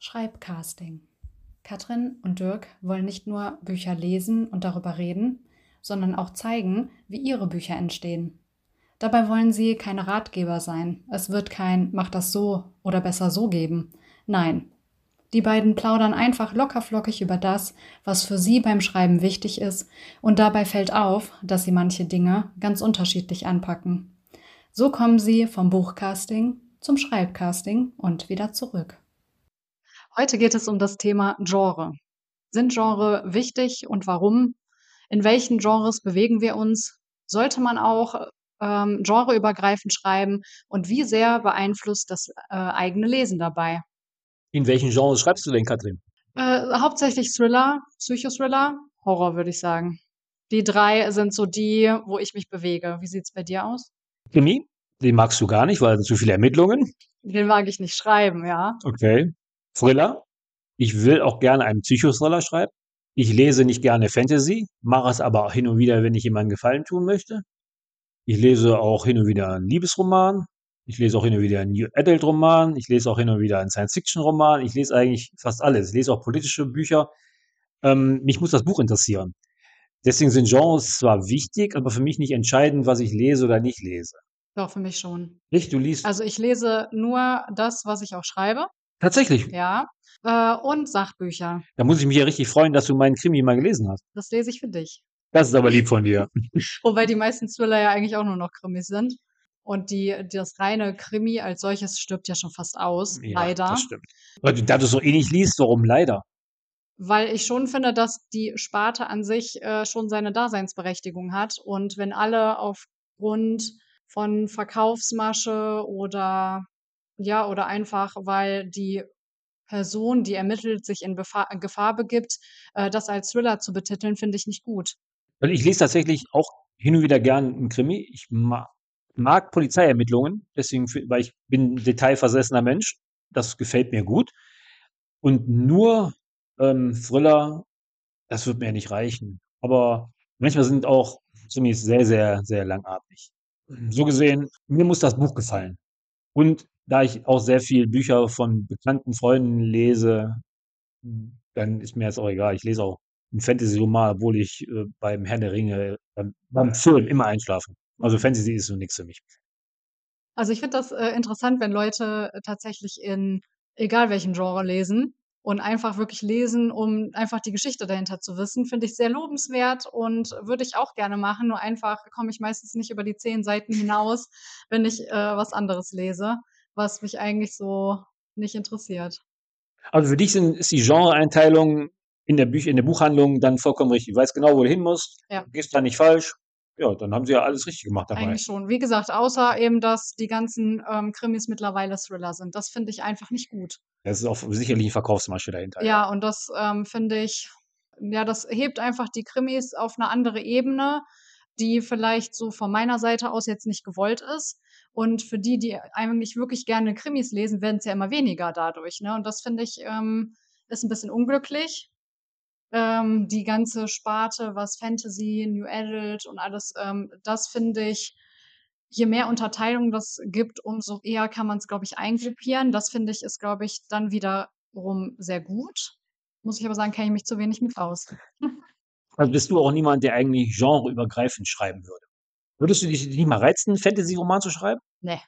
Schreibcasting. Katrin und Dirk wollen nicht nur Bücher lesen und darüber reden, sondern auch zeigen, wie ihre Bücher entstehen. Dabei wollen sie keine Ratgeber sein. Es wird kein „Mach das so oder besser so“ geben. Nein, die beiden plaudern einfach lockerflockig über das, was für sie beim Schreiben wichtig ist, und dabei fällt auf, dass sie manche Dinge ganz unterschiedlich anpacken. So kommen sie vom Buchcasting zum Schreibcasting und wieder zurück. Heute geht es um das Thema Genre. Sind Genre wichtig und warum? In welchen Genres bewegen wir uns? Sollte man auch genreübergreifend schreiben? Und wie sehr beeinflusst das eigene Lesen dabei? In welchen Genres schreibst du denn, Katrin? Hauptsächlich Thriller, Psychothriller, Horror würde ich sagen. Die drei sind so die, wo ich mich bewege. Wie sieht's bei dir aus? Krimi? Den magst du gar nicht, weil zu viele Ermittlungen. Den mag ich nicht schreiben, ja. Okay. Thriller? Ich will auch gerne einen Psychothriller schreiben. Ich lese nicht gerne Fantasy, mache es aber hin und wieder, wenn ich jemandem Gefallen tun möchte. Ich lese auch hin und wieder einen Liebesroman. Ich lese auch hin und wieder einen New Adult Roman. Ich lese auch hin und wieder einen Science-Fiction-Roman. Ich lese eigentlich fast alles. Ich lese auch politische Bücher. Mich muss das Buch interessieren. Deswegen sind Genres zwar wichtig, aber für mich nicht entscheidend, was ich lese oder nicht lese. Doch, für mich schon. Nicht? Du liest Also ich lese nur das, was ich auch schreibe, tatsächlich. ja. Und Sachbücher. Da muss ich mich ja richtig freuen, dass du meinen Krimi mal gelesen hast. Das lese ich für dich. Das ist aber lieb von dir. Wobei die meisten Thriller ja eigentlich auch nur noch Krimis sind. Und das reine Krimi als solches stirbt ja schon fast aus, Ja, leider. das stimmt. Weil da du so ähnlich liest, warum leider? Weil ich schon finde, dass die Sparte an sich schon seine Daseinsberechtigung hat. Und wenn alle aufgrund von Verkaufsmasche oder ja, oder einfach, weil die Person, die ermittelt, sich in Gefahr begibt, das als Thriller zu betiteln, finde ich nicht gut. Weil ich lese tatsächlich auch hin und wieder gern einen Krimi. Ich mag Polizeiermittlungen, deswegen, weil ich bin ein detailversessener Mensch. Das gefällt mir gut. Und nur Thriller, das wird mir nicht reichen. Aber manchmal sind auch Krimis sehr, sehr, sehr langatmig. So gesehen, mir muss das Buch gefallen. Und da ich auch sehr viel Bücher von bekannten Freunden lese, dann ist mir jetzt auch egal. Ich lese auch 'n Fantasy-Roman, obwohl ich beim Herr der Ringe, beim Film immer einschlafe. Also Fantasy ist so nix für mich. Also ich finde das interessant, wenn Leute tatsächlich in egal welchem Genre lesen und einfach wirklich lesen, um einfach die Geschichte dahinter zu wissen, finde ich sehr lobenswert und würde ich auch gerne machen. Nur einfach komme ich meistens nicht über die 10 Seiten hinaus, wenn ich was anderes lese, was mich eigentlich so nicht interessiert. Also für dich ist die Genreeinteilung in der Buchhandlung dann vollkommen richtig. Du weißt genau, wo du hin musst, Ja, gehst da nicht falsch. Ja, dann haben sie ja alles richtig gemacht dabei. eigentlich schon. Wie gesagt, außer eben, dass die ganzen Krimis mittlerweile Thriller sind. Das finde ich einfach nicht gut. Das ist auch sicherlich 'ne Verkaufsmasche dahinter, ja. Ja, und das finde ich, ja, das hebt einfach die Krimis auf eine andere Ebene, die vielleicht so von meiner Seite aus jetzt nicht gewollt ist. Und für die, die eigentlich wirklich gerne Krimis lesen, werden es ja immer weniger dadurch, ne? Und das finde ich, ist ein bisschen unglücklich. Die ganze Sparte, was Fantasy, New Adult und alles, das finde ich, je mehr Unterteilung das gibt, umso eher kann man es, glaube ich, eingruppieren. Das finde ich, ist, glaube ich, dann wiederum sehr gut. Muss ich aber sagen, kenne ich mich zu wenig mit aus. Also bist du auch niemand, der eigentlich genreübergreifend schreiben würde. Würdest du dich nicht mal reizen, 'n Fantasy-Roman zu schreiben? Ne.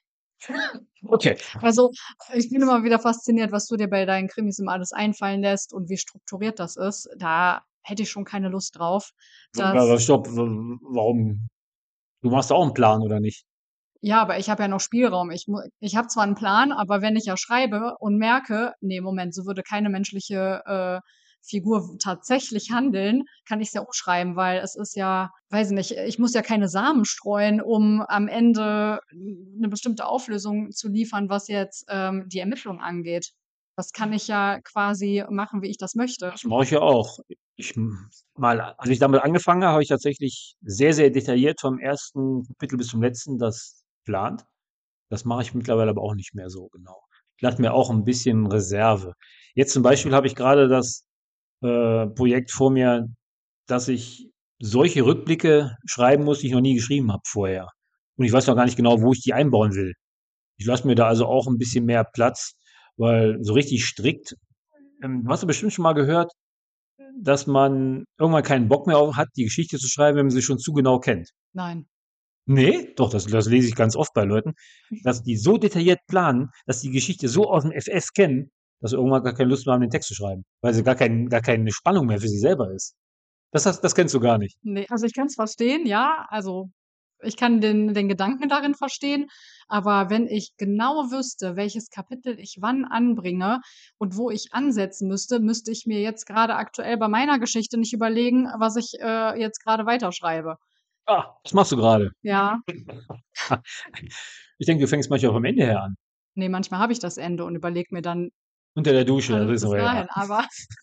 Okay. Also, ich bin immer wieder fasziniert, was du dir bei deinen Krimis immer alles einfallen lässt und wie strukturiert das ist. Da hätte ich schon keine Lust drauf. Aber Das stopp, warum? Du machst auch einen Plan, oder nicht? Ja, aber ich habe ja noch Spielraum. Ich habe zwar einen Plan, aber wenn ich ja schreibe und merke: „Ne, Moment, so würde keine menschliche, Figur tatsächlich handeln“, kann ich's ja umschreiben, weil es ist ja, weiß ich nicht, ich muss ja keine Samen streuen, um am Ende 'ne bestimmte Auflösung zu liefern, was jetzt, die Ermittlung angeht. Das kann ich ja quasi machen, wie ich das möchte. Das mache ich ja auch. Ich als ich damit angefangen habe, habe ich tatsächlich sehr, sehr detailliert vom ersten Kapitel bis zum letzten das geplant. Das mache ich mittlerweile aber auch nicht mehr so genau. Ich lasse mir auch ein bisschen Reserve. Jetzt zum Beispiel habe ich gerade das Projekt vor mir, dass ich solche Rückblicke schreiben muss, die ich noch nie geschrieben habe vorher. Und ich weiß noch gar nicht genau, wo ich die einbauen will. Ich lasse mir da also auch ein bisschen mehr Platz, weil so richtig strikt Du hast ja bestimmt schon mal gehört, dass man irgendwann keinen Bock mehr hat, die Geschichte zu schreiben, wenn man sie schon zu genau kennt. Nein. Nee, doch, das lese ich ganz oft bei Leuten, dass die so detailliert planen, dass die Geschichte so aus dem FF kennen, dass sie irgendwann gar keine Lust mehr haben, den Text zu schreiben, weil sie gar keine Spannung mehr für sie selber ist. Das kennst du gar nicht. Ne, also ich kann es verstehen, ja. Also ich kann den Gedanken darin verstehen, aber wenn ich genau wüsste, welches Kapitel ich wann anbringe und wo ich ansetzen müsste, müsste ich mir jetzt gerade aktuell bei meiner Geschichte nicht überlegen, was ich jetzt gerade weiterschreibe. Ah, was machst du gerade? Ja, Ich denke, du fängst manchmal vom Ende her an. nee, manchmal habe ich das Ende und überlege mir dann Unter der Dusche, das alles wissen bis wir ja. dahin, aber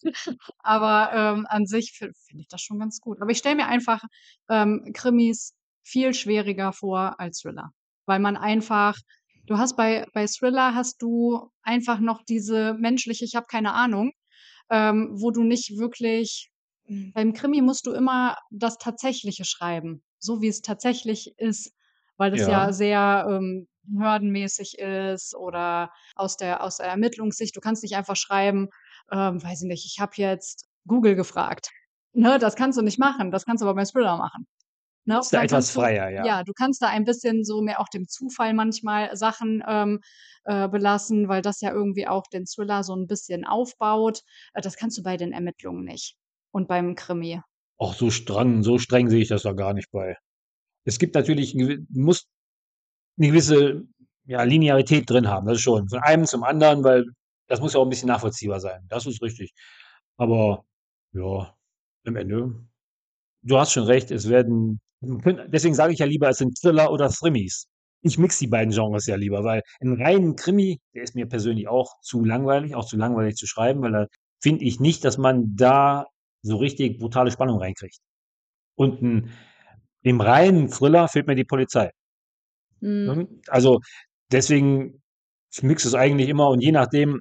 an sich finde ich das schon ganz gut. Aber ich stelle mir einfach Krimis viel schwieriger vor als Thriller, weil man einfach, du hast bei Thriller hast du einfach noch diese menschliche, ich habe keine Ahnung, wo du nicht wirklich, beim Krimi musst du immer das Tatsächliche schreiben, so wie es tatsächlich ist, weil das ja Ja. sehr behördenmäßig ist oder aus der Ermittlungssicht. Du kannst nicht einfach schreiben, weiß ich nicht, ich habe jetzt Google gefragt. Ne, das kannst du nicht machen. Das kannst du aber bei Thriller machen. Ne? Und Ist da dann etwas kannst du, freier, ja. ja, du kannst da ein bisschen so mehr auch dem Zufall manchmal Sachen belassen, weil das ja irgendwie auch den Thriller so ein bisschen aufbaut. Das kannst du bei den Ermittlungen nicht. Und beim Krimi. Auch so streng sehe ich das da gar nicht bei. Es gibt natürlich, du musst eine gewisse ja, Linearität drin haben, das ist schon. Von einem zum anderen, weil das muss ja auch ein bisschen nachvollziehbar sein. Das ist richtig. Aber ja, am Ende, du hast schon recht, deswegen sage ich ja lieber, es sind Thriller oder Thrimmis. Ich mix die beiden Genres ja lieber, weil ein reinen Krimi, der ist mir persönlich auch zu langweilig zu schreiben, weil da finde ich nicht, dass man da so richtig brutale Spannung reinkriegt. Und im reinen Thriller fehlt mir die Polizei. Mhm. Also deswegen, ich mixe es eigentlich immer und je nachdem,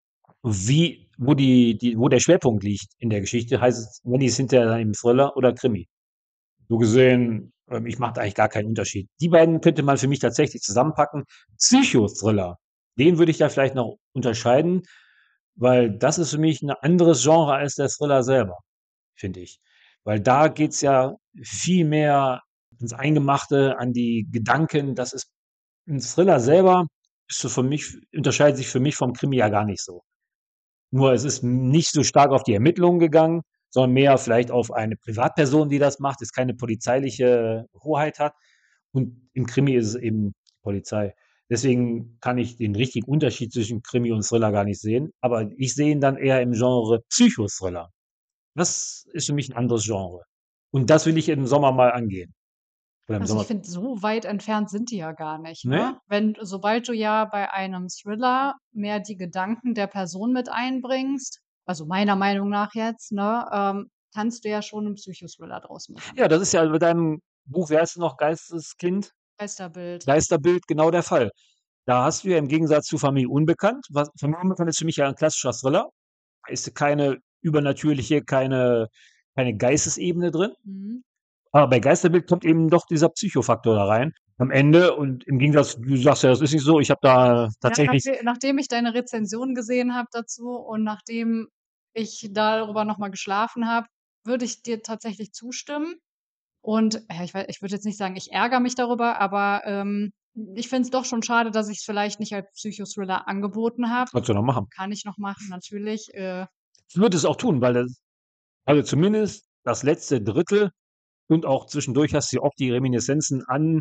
wo der Schwerpunkt liegt in der Geschichte, heißt es, wenn die es hinterher dann im Thriller oder Krimi. So gesehen, ich mache da eigentlich gar keinen Unterschied. Die beiden könnte man für mich tatsächlich zusammenpacken. Psychothriller, den würde ich da vielleicht noch unterscheiden, weil das ist für mich ein anderes Genre als der Thriller selber, finde ich. Weil da geht's ja viel mehr ins Eingemachte, an die Gedanken. Das ist ein Thriller selber ist so für mich, unterscheidet sich für mich vom Krimi ja gar nicht so. Nur es ist nicht so stark auf die Ermittlungen gegangen, sondern mehr vielleicht auf eine Privatperson, die das macht, es keine polizeiliche Hoheit hat. Und im Krimi ist es eben die Polizei. Deswegen kann ich den richtigen Unterschied zwischen Krimi und Thriller gar nicht sehen. Aber ich sehe ihn dann eher im Genre Psychothriller. Das ist für mich ein anderes Genre. Und das will ich im Sommer mal angehen. Oder im Also ich Sommer. finde, so weit entfernt sind die ja gar nicht, Ne? ne? Sobald du ja bei einem Thriller mehr die Gedanken der Person mit einbringst, also meiner Meinung nach jetzt, ne, kannst du ja schon einen Psychothriller draus machen. Ja, das ist ja mit deinem Buch, wie heißt es noch, Geisteskind? Geisterbild. Geisterbild, genau der Fall. Da hast du ja im Gegensatz zu Familie Unbekannt, Familie Unbekannt ist für mich ja ein klassischer Thriller. Da ist keine übernatürliche, keine Geistesebene drin. Mhm. Aber bei Geisterbild kommt eben doch dieser Psychofaktor da rein. Am Ende und im Gegensatz, du sagst ja, das ist nicht so, ich habe da Ja, tatsächlich, nachdem ich deine Rezension gesehen habe dazu und nachdem ich darüber noch mal geschlafen habe, würde ich dir tatsächlich zustimmen. Und ja, ich würde jetzt nicht sagen, ich ärgere mich darüber, aber ich finde es doch schon schade, dass ich es vielleicht nicht als Psychothriller angeboten habe. kannst du noch machen. Kann ich noch machen, natürlich. Ich würde es auch tun, weil also zumindest das letzte Drittel und auch zwischendurch hast du ja auch die Reminiszenzen an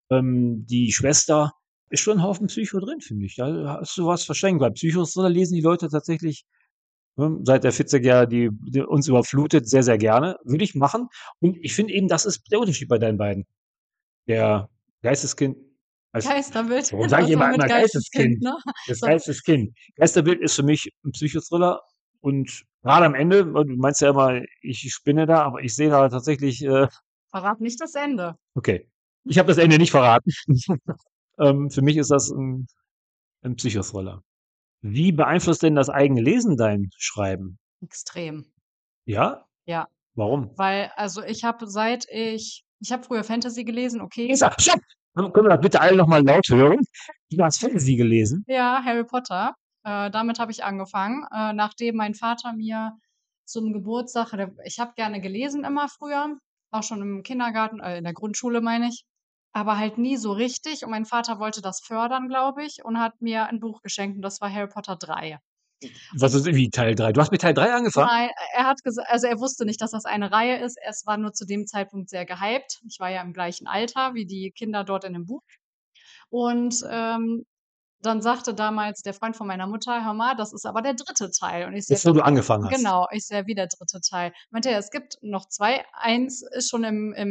die Schwester. Ist schon ein Haufen Psycho drin, finde ich. Da hast du was verschenkt, weil Psychothriller lesen die Leute tatsächlich seit der 40 Jahre, die uns überflutet, sehr, sehr gerne. Würde ich machen. Und ich finde eben, das ist der Unterschied bei deinen beiden. Der Geisteskind, als, Geisterbild, warum sage das ich war immer mit immer Geisteskind, Geisteskind? ne? Das So, Geisteskind. Geisterbild ist für mich ein Psychothriller und gerade am Ende, du meinst ja immer, ich spinne da, aber ich sehe da tatsächlich, verrat nicht das Ende. okay. Ich habe das Ende nicht verraten. Für mich ist das ein Psychothriller. Wie beeinflusst denn das eigene Lesen dein Schreiben? Extrem. Ja? Ja. Warum? Weil, also ich habe früher Fantasy gelesen, okay. Lisa, stopp! Können wir das bitte alle nochmal laut hören? Du hast Fantasy gelesen? Ja, Harry Potter. Damit habe ich angefangen, nachdem mein Vater mir zum Geburtstag, ich habe gerne gelesen immer früher, auch schon im Kindergarten, in der Grundschule meine ich, aber halt nie so richtig. Und mein Vater wollte das fördern, glaube ich, und hat mir ein Buch geschenkt und das war Harry Potter 3. Was ist wie Teil 3? Du hast mit Teil 3 angefangen? Nein, er hat gesagt, also er wusste nicht, dass das eine Reihe ist. Es war nur zu dem Zeitpunkt sehr gehypt. Ich war ja im gleichen Alter wie die Kinder dort in dem Buch. Und dann sagte damals der Freund von meiner Mutter, hör mal, das ist aber der dritte Teil. Und ich so, Bevor du angefangen hast. genau, ich so, ja, wie der dritte Teil. Meinte er, es gibt noch zwei. Eins ist schon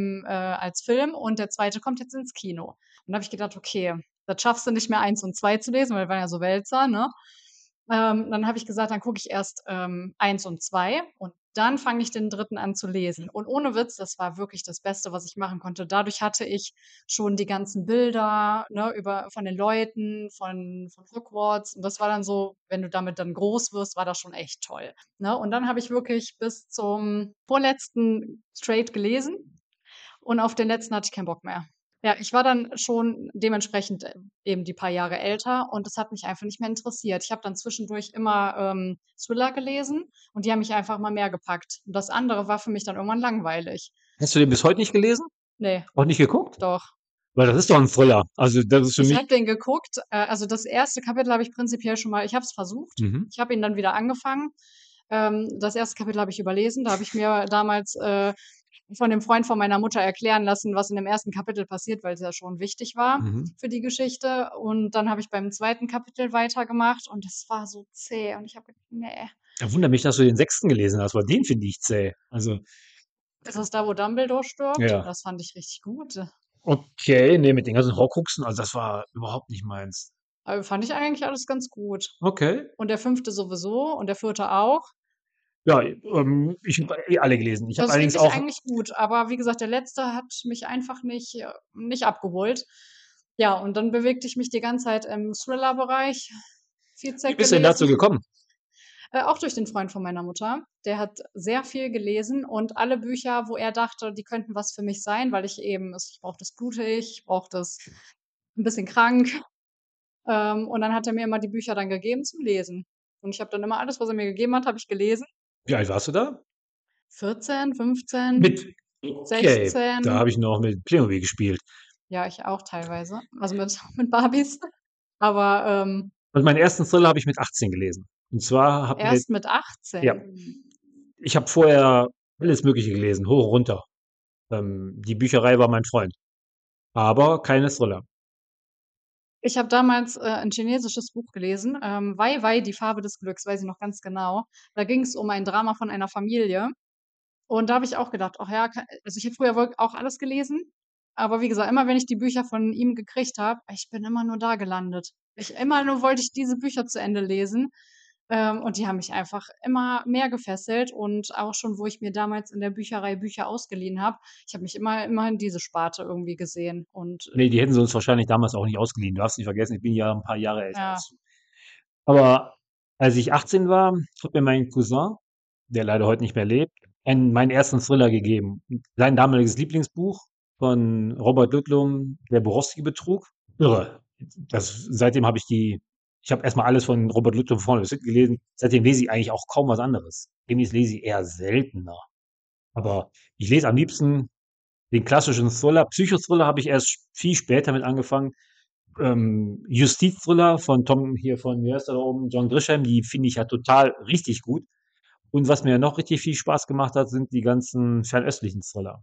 als Film und der zweite kommt jetzt ins Kino. Und da habe ich gedacht, okay, das schaffst du nicht mehr eins und zwei zu lesen, weil wir waren ja so Wälzer, ne? Dann habe ich gesagt, dann gucke ich erst eins und zwei und dann fange ich den dritten an zu lesen. Und ohne Witz, das war wirklich das Beste, was ich machen konnte. Dadurch hatte ich schon die ganzen Bilder, ne, von den Leuten, von Hogwarts. Und das war dann so, wenn du damit dann groß wirst, war das schon echt toll. Ne? Und dann habe ich wirklich bis zum vorletzten straight gelesen und auf den letzten hatte ich keinen Bock mehr. Ja, ich war dann schon dementsprechend eben die paar Jahre älter und das hat mich einfach nicht mehr interessiert. Ich habe dann zwischendurch immer Thriller gelesen und die haben mich einfach mal mehr gepackt. Und das andere war für mich dann irgendwann langweilig. Hast du den bis heute nicht gelesen? Nee, Auch nicht geguckt? doch. Weil das ist doch ein Thriller. Also das ist für Ich mich. habe den geguckt, also das erste Kapitel habe ich prinzipiell schon mal, ich habe es versucht. Mhm. Ich habe ihn dann wieder angefangen. Das erste Kapitel habe ich überlesen. Da habe ich mir damals von dem Freund von meiner Mutter erklären lassen, was in dem ersten Kapitel passiert, weil es ja schon wichtig war Mhm. für die Geschichte. Und dann habe ich beim zweiten Kapitel weitergemacht und das war so zäh. Und ich habe gedacht, nee. Ja, wundert mich, dass du den sechsten gelesen hast, weil den finde ich zäh. Also, Ist das da, wo Dumbledore stirbt? ja. Das fand ich richtig gut. Okay, nee, mit den ganzen Horcruxen, also das war überhaupt nicht meins. Aber fand ich eigentlich alles ganz gut. Okay. Und der fünfte sowieso und der vierte auch. Ja, ich habe alle gelesen. Ich habe Das ist allerdings wirklich auch. eigentlich gut. Aber wie gesagt, der letzte hat mich einfach nicht abgeholt. Ja, und dann bewegte ich mich die ganze Zeit im Thriller-Bereich. Viel Wie Zack bist du denn dazu gelesen. gekommen? Auch durch den Freund von meiner Mutter. Der hat sehr viel gelesen und alle Bücher, wo er dachte, die könnten was für mich sein, weil ich brauche das blutig, ich brauche das ein bisschen krank. Und dann hat er mir immer die Bücher dann gegeben zum Lesen. Und ich habe dann immer alles, was er mir gegeben hat, habe ich gelesen. Wie alt warst du da? 14, 15, Mit. Okay, da 16. habe ich noch mit Playmobil gespielt. Ja, ich auch teilweise. Also mit Barbies. Aber Und meinen ersten Thriller habe ich mit 18 gelesen. Und zwar hat mir, erst mit ja, 18. ich habe vorher alles Mögliche gelesen, hoch und runter. Die Bücherei war mein Freund. Aber keine Thriller. Ich habe damals ein chinesisches Buch gelesen, Wei Wei, die Farbe des Glücks, weiß ich noch ganz genau. Da ging es um ein Drama von einer Familie. Und da habe ich auch gedacht, ach ja, also ich habe früher wohl auch alles gelesen, aber wie gesagt, immer wenn ich die Bücher von ihm gekriegt habe, ich bin immer nur da gelandet. Immer nur wollte ich diese Bücher zu Ende lesen. Und die haben mich einfach immer mehr gefesselt und auch schon, wo ich mir damals in der Bücherei Bücher ausgeliehen habe, ich habe mich immer in diese Sparte irgendwie gesehen. Und Nee, die hätten sie uns wahrscheinlich damals auch nicht ausgeliehen. Du darfst nicht vergessen, ich bin ja ein paar Jahre älter ja, als du. Aber als ich 18 war, hat mir mein Cousin, der leider heute nicht mehr lebt, meinen ersten Thriller gegeben. Sein damaliges Lieblingsbuch von Robert Ludlum, Der Borowski-Betrug. Irre. Seitdem habe ich habe erstmal alles von Robert Ludlum vorne bis hinten gelesen. Seitdem lese ich eigentlich auch kaum was anderes. Demnächst lese ich eher seltener. Aber ich lese am liebsten den klassischen Thriller. Psychothriller habe ich erst viel später mit angefangen. Justizthriller von Tom hier von, wie heißt er da oben, John Grisham, die finde ich ja total richtig gut. Und was mir noch richtig viel Spaß gemacht hat, sind die ganzen fernöstlichen Thriller.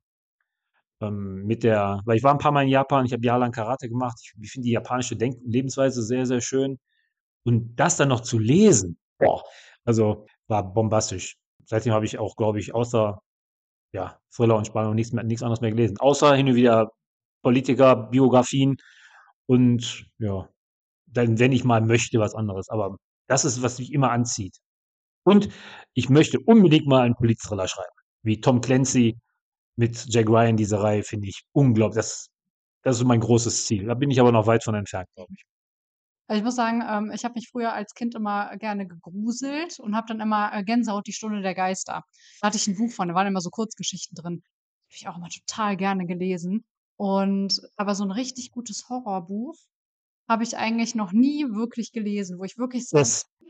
Weil ich war ein paar Mal in Japan, ich habe jahrelang Karate gemacht. Ich finde die japanische Denk- und Lebensweise sehr, sehr schön. Und das dann noch zu lesen, boah, also war bombastisch. Seitdem habe ich auch, glaube ich, außer ja, Thriller und Spannung nichts anderes mehr gelesen. Außer hin und wieder Politiker, Biografien und ja, dann, wenn ich mal möchte, was anderes. Aber das ist, was mich immer anzieht. Und ich möchte unbedingt mal einen Polit-Thriller schreiben. Wie Tom Clancy mit Jack Ryan, diese Reihe, finde ich unglaublich. Das ist mein großes Ziel. Da bin ich aber noch weit von entfernt, glaube ich. also ich muss sagen, ich habe mich früher als Kind immer gerne gegruselt und habe dann immer Gänsehaut, die Stunde der Geister. Da hatte ich ein Buch von, da waren immer so Kurzgeschichten drin. Habe ich auch immer total gerne gelesen. Aber so ein richtig gutes Horrorbuch habe ich eigentlich noch nie wirklich gelesen, wo ich wirklich sage, Das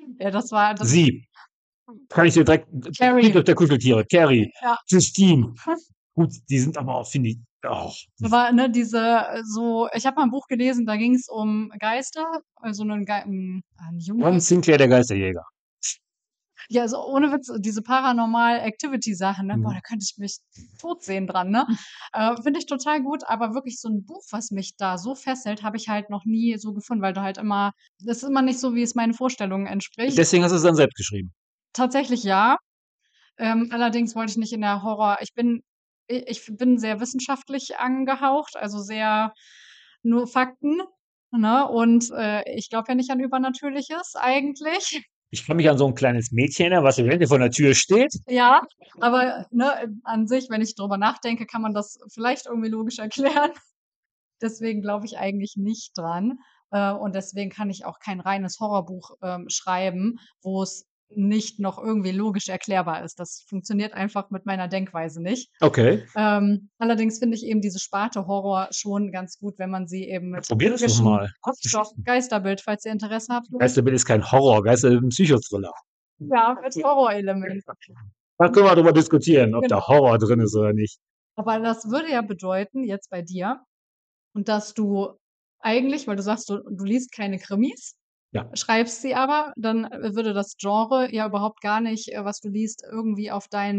Ja, das war das Sie, kann ich dir direkt Carrie. Friedhof der Kuscheltiere, Carrie, Ja. Justine. Gut, die sind aber auch, finde ich, oh, Aber, ne, ich habe mal ein Buch gelesen, da ging es um Geister, also 'n Junge. John Sinclair, der Geisterjäger. Ja, also ohne Witz, diese Paranormal Activity Sachen, ne? Boah, Mhm. da könnte ich mich tot sehen dran, ne? Finde ich total gut, aber wirklich so ein Buch, was mich da so fesselt, habe ich halt noch nie so gefunden, weil du halt immer das ist immer nicht so, wie es meinen Vorstellungen entspricht. Deswegen hast du es dann selbst geschrieben. Tatsächlich ja. Allerdings wollte ich nicht in der Horror ich bin sehr wissenschaftlich angehaucht, also sehr nur Fakten, ne? Und, ich glaube ja nicht an Übernatürliches eigentlich. Ich kann mich an so ein kleines Mädchen erinnern, was eventuell vor der Tür steht. Ja, aber, ne, an sich, wenn ich drüber nachdenke, kann man das vielleicht irgendwie logisch erklären. Deswegen glaube ich eigentlich nicht dran. Und deswegen kann ich auch kein reines Horrorbuch, schreiben, wo es nicht noch irgendwie logisch erklärbar ist. Das funktioniert einfach mit meiner Denkweise nicht. Okay, Allerdings finde ich eben diese Sparte Horror schon ganz gut, wenn man sie eben mit probier das doch logischen mal. Doch, Geisterbild, falls ihr Interesse habt. Geisterbild ist kein Horror, Geisterbild ist ein Psychothriller. Ja, mit Horrorelementen. Da können wir drüber diskutieren, ob da Genau. Horror drin ist oder nicht. Aber das würde ja bedeuten, jetzt bei dir, dass du eigentlich, weil du sagst, du liest keine Krimis, Ja, schreibst sie aber, dann würde das Genre ja überhaupt gar nicht, was du liest, irgendwie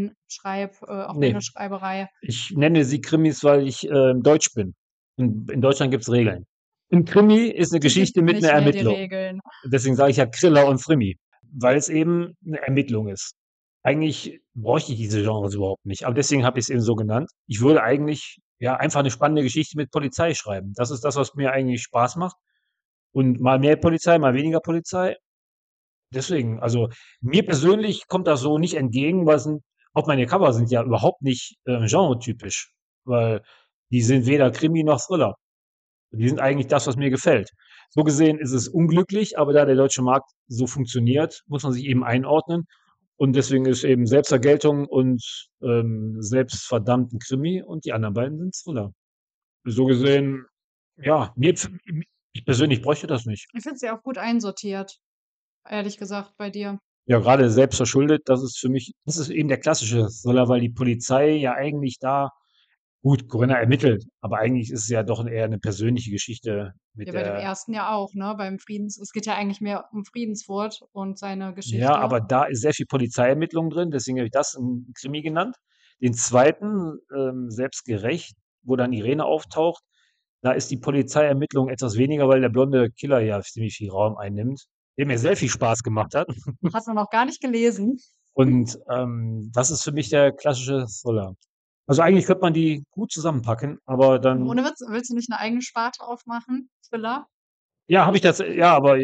auf nee. deine Schreiberei. Ich nenne sie Krimis, weil ich Deutsch bin. Und in Deutschland gibt es Regeln. Ein Krimi ist eine Die Geschichte gibt's mit einer nicht mehr, die Ermittlung. Regeln. Deswegen sage ich ja Thriller und Frimi, weil es eben eine Ermittlung ist. Eigentlich bräuchte ich diese Genres überhaupt nicht, aber deswegen habe ich es eben so genannt. Ich würde eigentlich ja einfach eine spannende Geschichte mit Polizei schreiben. Das ist das, was mir eigentlich Spaß macht. Und mal mehr Polizei, mal weniger Polizei. Deswegen, also mir persönlich kommt das so nicht entgegen, weil auch meine Cover sind ja überhaupt nicht genretypisch, weil die sind weder Krimi noch Thriller. Die sind eigentlich das, was mir gefällt. So gesehen ist es unglücklich, aber da der deutsche Markt so funktioniert, muss man sich eben einordnen. Und deswegen ist eben Selbstvergeltung und selbstverdammten Krimi und die anderen beiden sind Thriller. So gesehen, ja, ich persönlich bräuchte das nicht. Ich finde sie auch gut einsortiert, ehrlich gesagt, bei dir. Ja, gerade selbstverschuldet, das ist für mich, das ist eben der klassische Thriller, weil die Polizei ja eigentlich da, gut, Corinna ermittelt, aber eigentlich ist es ja doch eher eine persönliche Geschichte Ja, mit bei dem der, ersten ja auch, ne? Es geht ja eigentlich mehr um Friedensfurt und seine ja, Geschichte. aber da ist sehr viel Polizeiermittlung drin, deswegen habe ich das einen Krimi genannt. Den zweiten, selbstgerecht, wo dann Irene auftaucht, da ist die Polizeiermittlung etwas weniger, weil der blonde Killer ja ziemlich viel Raum einnimmt, der mir sehr viel Spaß gemacht hat. Hast du noch gar nicht gelesen? Und das ist für mich der klassische Thriller. Also eigentlich könnte man die gut zusammenpacken, aber dann, Ohne Witz, willst du nicht eine eigene Sparte aufmachen? Thriller? ja, habe ich das, ja, aber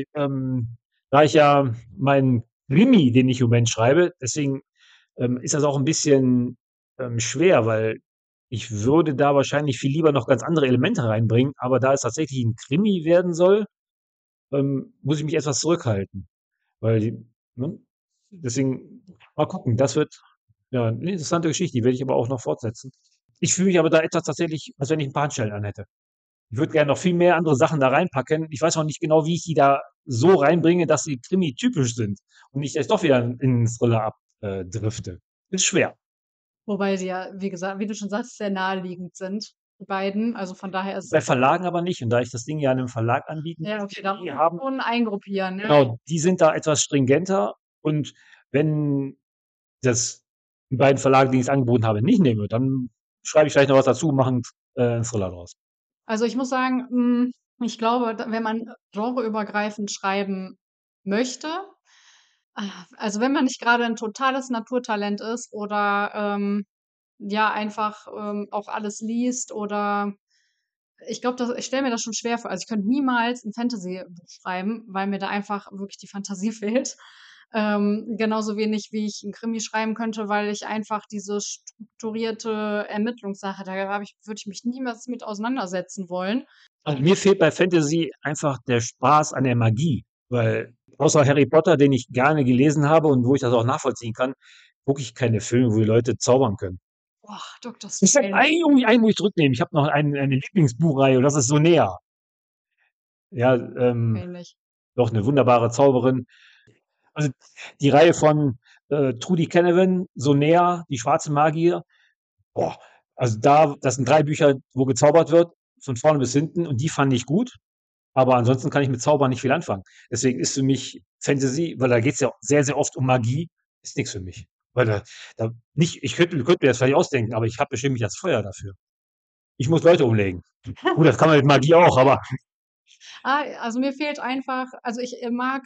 da ich ja meinen Krimi, den ich im Moment schreibe, deswegen ist das auch ein bisschen schwer, weil ich würde da wahrscheinlich viel lieber noch ganz andere Elemente reinbringen, aber da es tatsächlich ein Krimi werden soll, muss ich mich etwas zurückhalten, weil ne? Deswegen mal gucken. Das wird ja eine interessante Geschichte, die werde ich aber auch noch fortsetzen. Ich fühle mich aber da etwas tatsächlich, als wenn ich ein paar Handschellen anhätte. Ich würde gerne noch viel mehr andere Sachen da reinpacken. Ich weiß noch nicht genau, wie ich die da so reinbringe, dass sie Krimi-typisch sind und nicht erst doch wieder in 'n Thriller abdrifte. Ist schwer. Wobei sie ja, wie gesagt, wie du schon sagst, sehr naheliegend sind, die beiden. Also von daher ist Bei es, Verlagen aber nicht. Und da ich das Ding ja einem Verlag anbieten ja, okay, da möchte, muss die man haben schon eingruppieren, ne? genau, die sind da etwas stringenter. Und wenn das die beiden Verlage, die ich's angeboten habe, nicht nehme, dann schreibe ich vielleicht noch was dazu, mache 'n Thriller draus. Also ich muss sagen, ich glaube, wenn man genreübergreifend schreiben möchte, also wenn man nicht gerade ein totales Naturtalent ist oder ja einfach auch alles liest oder ich glaube, ich stelle mir das schon schwer vor. Also ich könnte niemals ein Fantasy-Buch schreiben, weil mir da einfach wirklich die Fantasie fehlt. Genauso wenig wie ich ein Krimi schreiben könnte, weil ich einfach diese strukturierte Ermittlungssache, würde ich mich niemals mit auseinandersetzen wollen. Also, mir fehlt bei Fantasy einfach der Spaß an der Magie, weil außer Harry Potter, den ich gerne gelesen habe und wo ich das auch nachvollziehen kann, gucke ich keine Filme, wo die Leute zaubern können. Boah, Dr. Ich habe Strange. einen muss ich zurücknehmen. Ich habe noch eine Lieblingsbuchreihe und das ist so näher. Ja, Ähnlich. doch eine wunderbare Zauberin. Also die Reihe von Trudy Canavan, So näher, die schwarze Magier. Boah, also das sind 3 Bücher, wo gezaubert wird, von vorne bis hinten, und die fand ich gut. Aber ansonsten kann ich mit Zaubern nicht viel anfangen. Deswegen ist für mich Fantasy, weil da geht es ja sehr, sehr oft um Magie, ist nichts für mich. Weil da nicht, könnte mir das vielleicht ausdenken, aber ich habe bestimmt nicht das Feuer dafür. Ich muss Leute umlegen. Gut, das kann man mit Magie auch, aber Also mir fehlt einfach, also ich mag,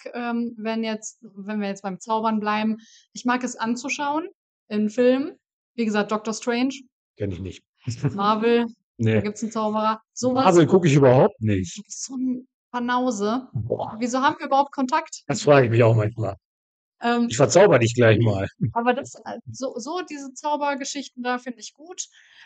wenn wir jetzt beim Zaubern bleiben, ich mag es anzuschauen in Filmen. Wie gesagt, Doctor Strange, kenne ich nicht. Marvel, da Nee. gibt's einen Zauberer. Sowas, Marvel gucke ich überhaupt nicht. du bist so ein Banause. Boah, Wieso haben wir überhaupt Kontakt? das frage ich mich auch manchmal. Ähm, Ich verzauber dich gleich mal. aber so diese Zaubergeschichten da finde ich gut.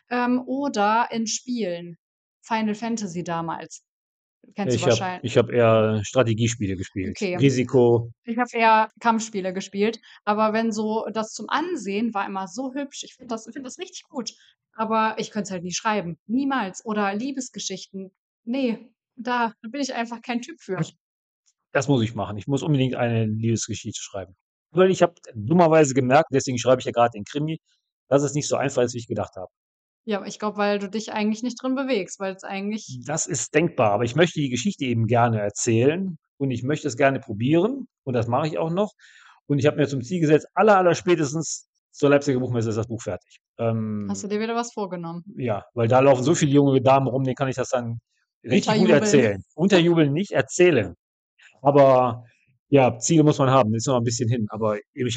Oder in Spielen. Final Fantasy damals. Kennst du wahrscheinlich. Ich hab eher Strategiespiele gespielt. Okay. Risiko. Ich habe eher Kampfspiele gespielt, aber wenn so das zum Ansehen war immer so hübsch. Ich finde das richtig gut, aber ich könnte es halt nie schreiben. Niemals. Oder Liebesgeschichten. Nee, da bin ich einfach kein Typ für. Das muss ich machen. Ich muss unbedingt eine Liebesgeschichte schreiben. Weil ich habe dummerweise gemerkt, deswegen schreibe ich ja gerade den Krimi, dass es nicht so einfach ist, wie ich gedacht habe. Ja, aber ich glaube, weil du dich eigentlich nicht drin bewegst, weil es eigentlich. Das ist denkbar, aber ich möchte die Geschichte eben gerne erzählen und ich möchte es gerne probieren und das mache ich auch noch. Und ich habe mir zum Ziel gesetzt, allerspätestens zur Leipziger Buchmesse ist das Buch fertig. Hast du dir wieder was vorgenommen? Ja, weil da laufen so viele junge Damen rum, denen kann ich das dann richtig gut Unterjubeln. erzählen. Unterjubeln nicht, erzählen. Aber ja, Ziele muss man haben, ist noch ein bisschen hin. Aber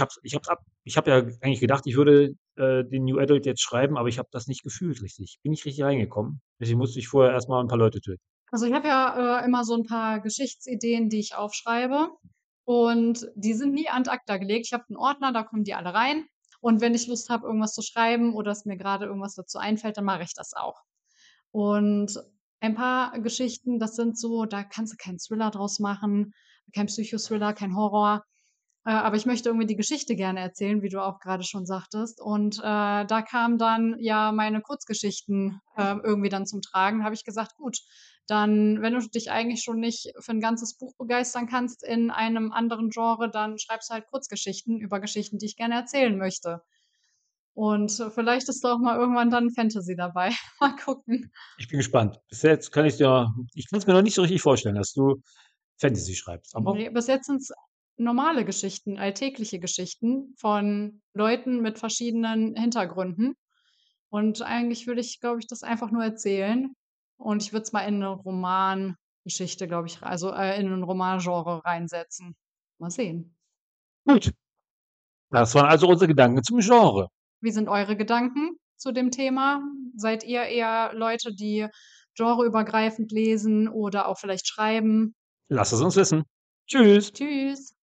ich habe ja eigentlich gedacht, ich würde den New Adult jetzt schreiben, aber ich habe das nicht gefühlt richtig. Bin nicht richtig reingekommen. Deswegen musste ich vorher erstmal ein paar Leute töten. Also ich habe ja immer so ein paar Geschichtsideen, die ich aufschreibe. Und die sind nie ad acta gelegt. Ich habe einen Ordner, da kommen die alle rein. Und wenn ich Lust habe, irgendwas zu schreiben oder es mir gerade irgendwas dazu einfällt, dann mache ich das auch. Und ein paar Geschichten, das sind so, da kannst du keinen Thriller draus machen, kein Psychothriller, kein Horror. Aber ich möchte irgendwie die Geschichte gerne erzählen, wie du auch gerade schon sagtest. Und da kamen dann ja meine Kurzgeschichten irgendwie dann zum Tragen. Da habe ich gesagt, gut, dann, wenn du dich eigentlich schon nicht für ein ganzes Buch begeistern kannst in einem anderen Genre, dann schreibst du halt Kurzgeschichten über Geschichten, die ich gerne erzählen möchte. Und vielleicht ist da auch mal irgendwann dann Fantasy dabei. Mal gucken. Ich bin gespannt. Bis jetzt ich kann es mir noch nicht so richtig vorstellen, dass du Fantasy schreibst. Aber Ne, bis jetzt sind's normale Geschichten, alltägliche Geschichten von Leuten mit verschiedenen Hintergründen. Und eigentlich würde ich, glaube ich, das einfach nur erzählen. Und ich würde es mal in eine Romangeschichte, glaube ich, also in ein Romangenre reinsetzen. Mal sehen. gut. Das waren also unsere Gedanken zum Genre. Wie sind eure Gedanken zu dem Thema? Seid ihr eher Leute, die genreübergreifend lesen oder auch vielleicht schreiben? Lass es uns wissen. Tschüss. Tschüss.